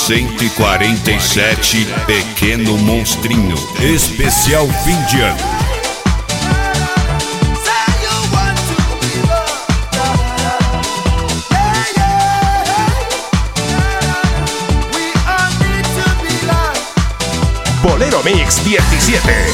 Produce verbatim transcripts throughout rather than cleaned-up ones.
cento e quarenta e sete, Pequeno Monstrinho, especial fim de ano. Bolero Mix diecisiete.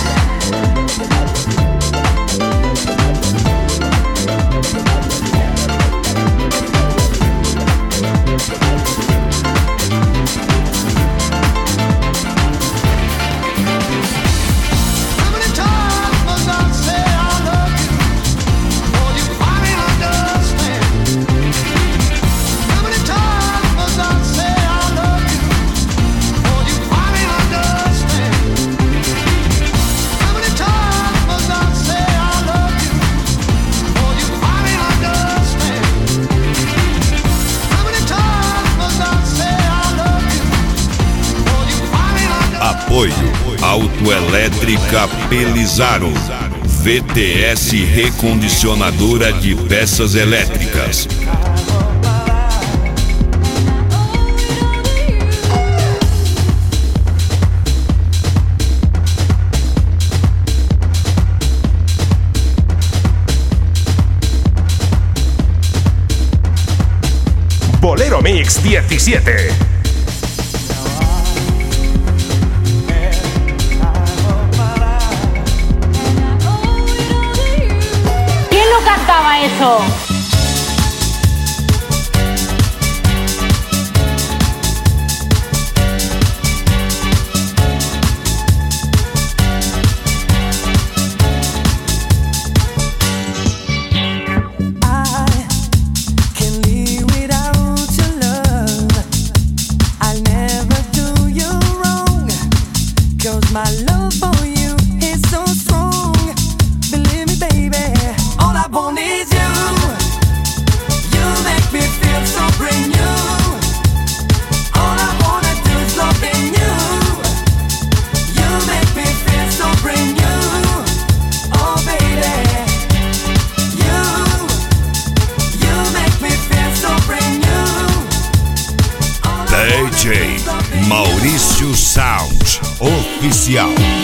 Apoio Autoelétrica Pelizaro, V T S recondicionadora de peças elétricas. Bolero Mix diecisiete. Cantaba eso. D J Maurício Sound Oficial.